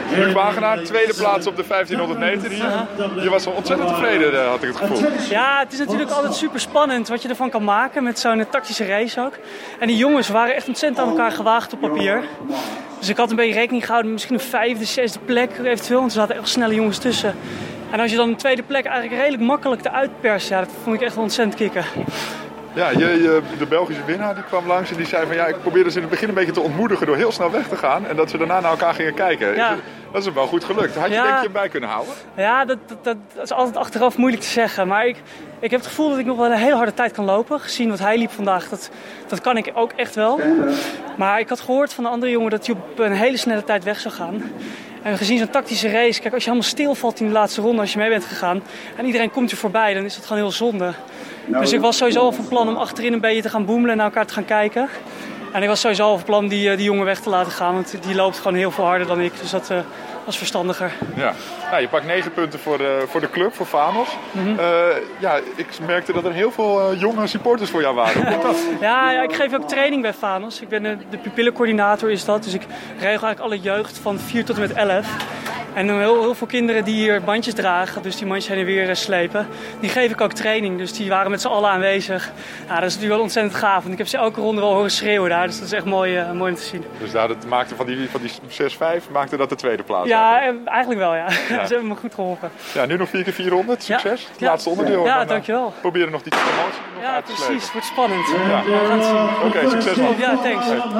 Luc Wagenaar, tweede plaats op de 1500 meter hier. Je was wel ontzettend tevreden, had ik het gevoel. Ja, het is natuurlijk altijd super spannend wat je ervan kan maken met zo'n tactische race ook. En die jongens waren echt ontzettend aan elkaar gewaagd op papier. Dus ik had een beetje rekening gehouden met misschien een 5e, 6e plek eventueel. Want er zaten echt snelle jongens tussen. En als je dan een tweede plek eigenlijk redelijk makkelijk eruit perst, ja, dat vond ik echt wel ontzettend kicken. Ja, de Belgische winnaar die kwam langs en die zei van ja, ik probeerde ze in het begin een beetje te ontmoedigen door heel snel weg te gaan. En dat ze daarna naar elkaar gingen kijken. Ja. Dat is hem wel goed gelukt. Had je denk je bij kunnen houden? Ja, dat is altijd achteraf moeilijk te zeggen. Maar ik heb het gevoel dat ik nog wel een hele harde tijd kan lopen. Gezien wat hij liep vandaag, dat kan ik ook echt wel. Maar ik had gehoord van de andere jongen dat hij op een hele snelle tijd weg zou gaan. En gezien zo'n tactische race, kijk, als je helemaal stilvalt in de laatste ronde als je mee bent gegaan en iedereen komt je voorbij, dan is dat gewoon heel zonde. Dus ik was sowieso al van plan om achterin een beetje te gaan boemelen en naar elkaar te gaan kijken. En ik was sowieso al van plan die jongen weg te laten gaan, want die loopt gewoon heel veel harder dan ik. Dus dat was verstandiger. Ja. Nou, je pakt 9 punten voor de club, voor Vanos. Ja, ik merkte dat er heel veel jonge supporters voor jou waren. Hoe komt dat? Ja, ik geef ook training bij Vanos. Ik ben de pupillencoördinator is dat. Dus ik regel eigenlijk alle jeugd van 4 tot en met 11. En heel veel kinderen die hier bandjes dragen, dus die bandjes heen en weer slepen, die geef ik ook training. Dus die waren met z'n allen aanwezig. Ja, dat is natuurlijk wel ontzettend gaaf. Want ik heb ze elke ronde wel horen schreeuwen daar. Dus dat is echt mooi om te zien. Dus dat maakte van die 6-5 maakte dat de tweede plaats? Ja, eigenlijk wel, ja. Ze hebben me goed geholpen. Ja, nu nog 4x400. Succes. Het laatste onderdeel. Ja, dankjewel. Proberen nog die promotie uit te slepen. Precies. Het wordt spannend. Ja. We gaan het zien. Oké, succes man. Ja, thanks.